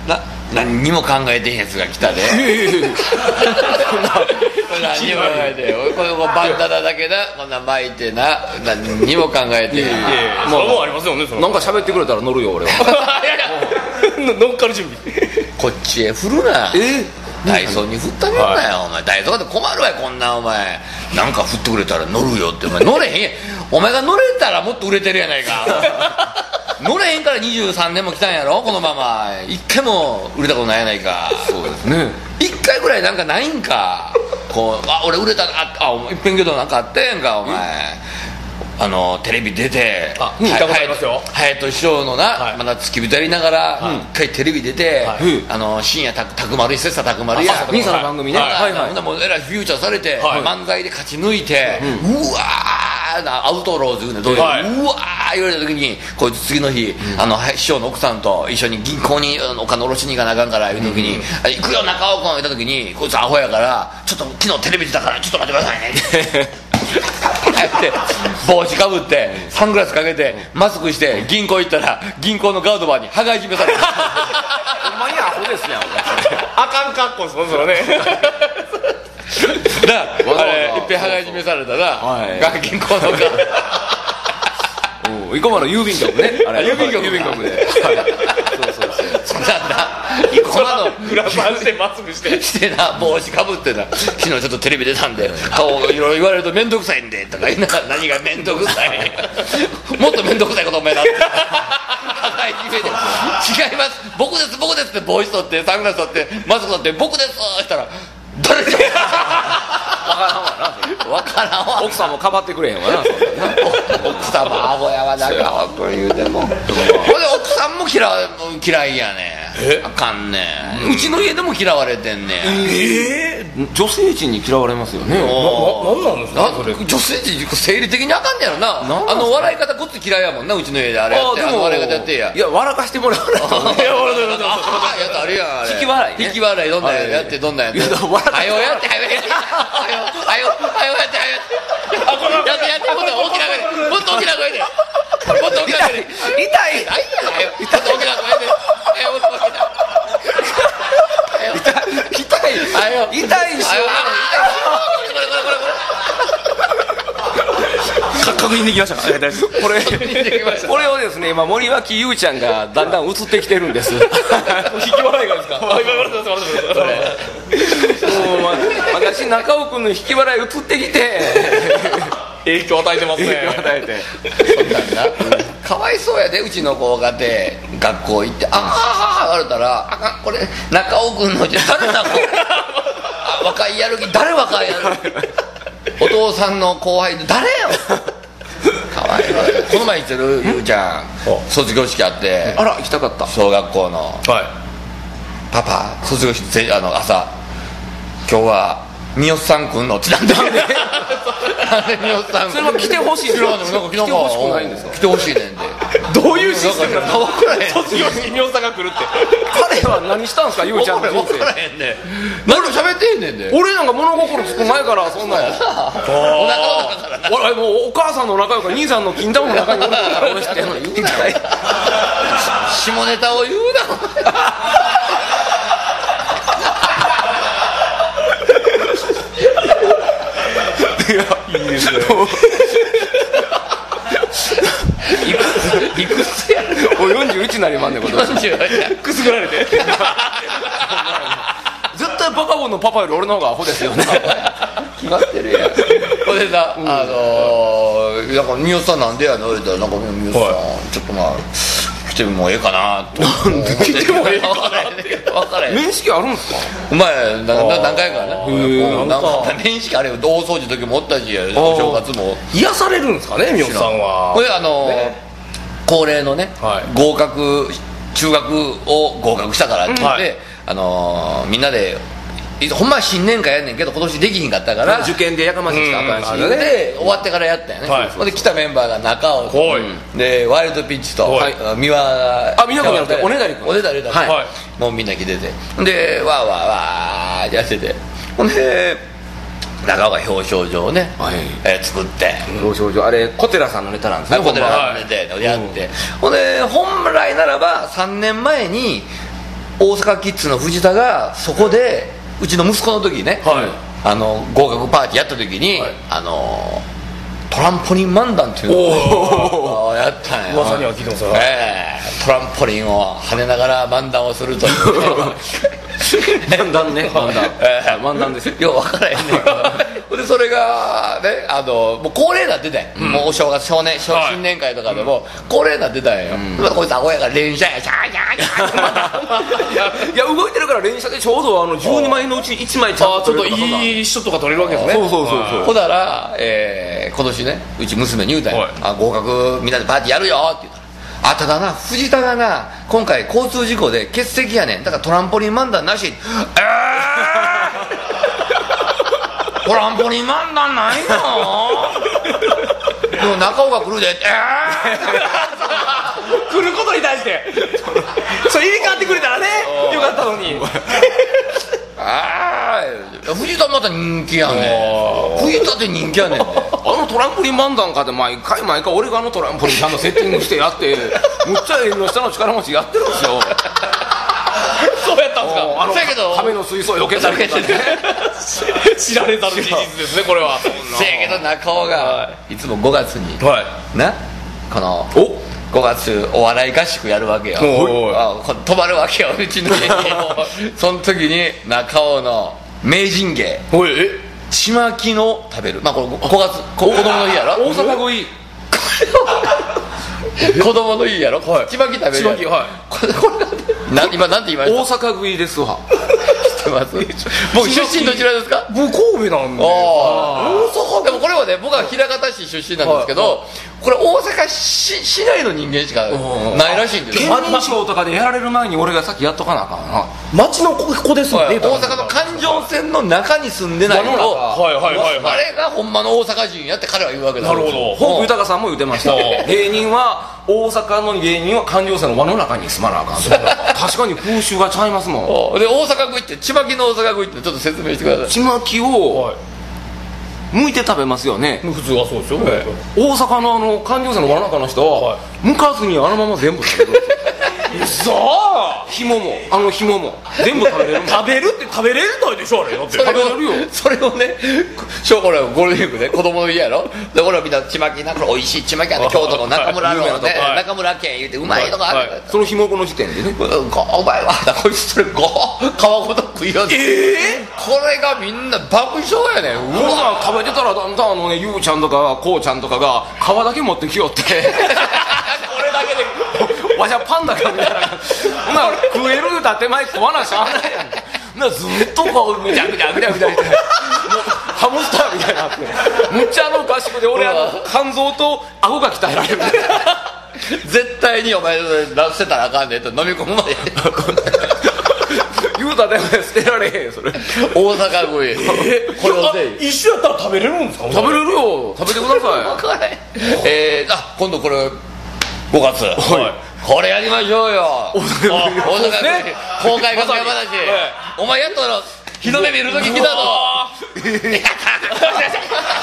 何にも考えてへんやつが来たで何にも考えてこれバンダナだけなこんな巻いてな何にも考えてへんそれもありますよね。 なんか喋ってくれたら乗るよ俺は乗っかる準備。 こっちへ振るなダイソーに振ったげんなよ、お前ダイソーで困るわよこんなお前なんか振ってくれたら乗るよってお前乗れへんやお前が乗れたらもっと売れてるやないか乗れへんから23年も来たんやろこのまま一回も売れたことないやないかそうですね一回ぐらいなんかないんかこう俺売れたないっぺんけどなんかあったやんかお前テレビ出て見たことありますよ隼人師匠のなまだ付き人やりながら一回テレビ出て深夜たくまる切磋琢磨や兄さんの番組ねほんなもうえらいフューチャーされて漫才で勝ち抜いてうわーアウトローズ言うねうわー言われた時にこいつ次の日師匠の奥さんと一緒に銀行にお金下ろしに行かなあかんから言う時に行くよ中尾君言った時にこいつアホやからちょっと昨日テレビ出たからちょっと待ってくださいねって帽子かぶってサングラスかけてマスクして銀行行ったら銀行のガードマンに羽交い締めされたほんまにアホですねあかん格好そろねいっぺん羽交い締めされたら銀行のガード生駒の郵便局ね郵便局でそうなんだ生駒のグラサンしてマスクしてな帽子かぶってな昨日ちょっとテレビ出たんで顔いろいろ言われると面倒くさいんでとか言いながら何が面倒くさいもっと面倒くさいことお前なって羽交い締めで違います僕ですって帽子取ってサングラス取ってマスク取って僕ですしたら誰ですかわからんわ奥さんもかばってくれへんわな奥さんもアホやわなんか本当に言うてもほんで奥さんも嫌いやねあかんねうちの家でも嫌われてんね女性陣に嫌われますよね何なんですかそれ女性陣生理的にあかんねやろな笑い方こっち嫌いやもんなうちの家であれやって笑い方やってやいや笑かしてもらうなとやつあるやんあれ引き笑いね引き笑いどんなんやってどんなんやってはよやってはよやってはよやってやってもっと大きな声でもっと大きな声でもっと大きな声で痛いもっと大きな声でもっと大きな痛いし確認できましたこれをですね今森脇優ちゃんがだんだん映ってきてるんです引き笑いがですか私中尾君の引き笑い映ってきて影響与えてますねそんなんなかわいそうやでうちの子がて学校行って言われたらあかんこれ中尾君の誰だ若いやる気誰若いやる気お父さんの後輩誰よかわいいこの前言ってるゆうちゃん卒業式あってあら行きたかった小学校のパパ卒業式朝今日は三好さん来んのってなんで三好さんそれは来てほしいんですか来てほしくないんですか来てほしいねんでどういうシステムなの分からへん卒業式三好さんが来るって彼は何したんですかゆうちゃんの人生分からへんねん何も喋ってへんねんで俺なんか物心つく前からそんなお腹の中から俺もうお母さんの中よか兄さんの金玉の中におるから俺知ってんのに言うなよ下ネタを言うないいですねいくつやお41になりまんねん今年くすぐられて絶対バカボンのパパより俺の方がアホですよね決まってるやんほんでさなんか三好さんなんでやの言うたらなんか三好さんちょっと来てもええかなと来てもええかな分からへん面識あるんですかお前何回かなんか面識あれよ大掃除の時もおったしお正月も癒されるんですかね三好さんはこれ恒例のね合格中学を合格したからって言ってみんなでほんまは新年会やんねんけど今年できひんかったから受験でやかましいしたらあかんしで終わってからやったよねほんで来たメンバーが中尾でワイルドピッチと三輪君じゃなくておねだり君もうみんな来ててでわーわーわーってやっててほんで中尾が表彰状をね作って表彰状あれ小寺さんのネタなんですね小寺さんのネタやってほんで本来ならば3年前に大阪キッズの藤田がそこでうちの息子の時にね、合格パーティーやった時に、トランポリン漫談っていうのをやったんや。 噂には聞いてますよ。 トランポリンを跳ねながら漫談をするという漫談ね、漫談ですよ。 よう分からへんねんけどでそれがねもう恒例になってたんや、もうお正月新年会とかでも恒例になってたんや、こいつアホやから連射やシャーシャーシャーいや動いてるから連射でちょうど12枚のうち1枚ちゃんとちょっといいショットが取れるわけですね。 そうほだら、今年ねうち娘に言うたんや、合格みんなでパーティーやるよって言ったら、ただな藤田がな今回交通事故で欠席やねん、だからトランポリン漫談なし。トランポリン漫談ないの？でも中尾が来るで。 来ることに対してそれ入れ替わってくれたらねよかったのに。 藤田また人気やねん。藤田って人気やねんね。 トランポリン漫談かで毎回俺がトランポリンちゃんとセッティングしてやってむっちゃ縁の下の力持ちやってるんですよ。 そうやったんですか。 そうやけど亀の水槽避けたりとかね知られざる事実ですねこれは。 せやけど中尾がいつも5月になこの5月お笑い合宿やるわけよ。泊まるわけようちの家に。その時に中尾の名人芸ちまきの食べる、まあこれ5月子供の日やろ。 大阪食い子供の日やろ。ちまき食べる。 ちまき、 これ今なんて言いました？ 大阪食いですわ。 知ってます？僕出身どちらですか？ 僕神戸なんで。 大阪でもこれはね僕は枚方市出身なんですけど、これ大阪市内の人間しかないらしいんですよ。 県民賞とかでやられる前に俺がさっきやっとかなあかんな。 町の子ですもんね。 大阪の環状線の中に住んでないと、あれがほんまの大阪人やって彼は言うわけだ。 なるほど。 フォーク豊さんも言ってました。芸人は大阪の芸人は環状線の輪の中に住まなあかん。確かに風習がちゃいますもん。で大阪食いってちまきの大阪食いってちょっと説明してください。 ちまきを剥いて食べますよね。 普通はそうですよ。 大阪の環状線の輪の中の人は剥かずにあのまま全部食べる。紐も紐も全部食べれるもん。 食べるって食べれるのでしょあれ。だって食べれるよ。 それをねこれゴールデンウィークね子供の家やろ。で俺はみんなちまきなこれ美味しいちまきやね京都の中村のね中村家言うてうまいとかある。 その紐の時点でねお前はこいつそれ皮ごと食いようってこれがみんな爆笑やねん。 うわ食べてたらだんだんゆうちゃんとかこうちゃんとかが皮だけ持ってきよってこれだけでわしゃパンダかみたいな食える言うたら手前食わなしゃあないやん。ずっとこうぐちゃぐちゃぐちゃぐちゃしてハムスターみたいになってむっちゃ合宿で俺肝臓と顎が鍛えられる絶対にお前出せたらあかんねんと飲み込むまで言うたら捨てられへんそれ。 大阪食いこれをぜひ一緒やったら食べれるんですか？ 食べれるよ。食べてください。 分からへん。今度これ5月これやりましょうよ。大阪食い公開楽屋話。お前やっと日の目見るとき来たぞ。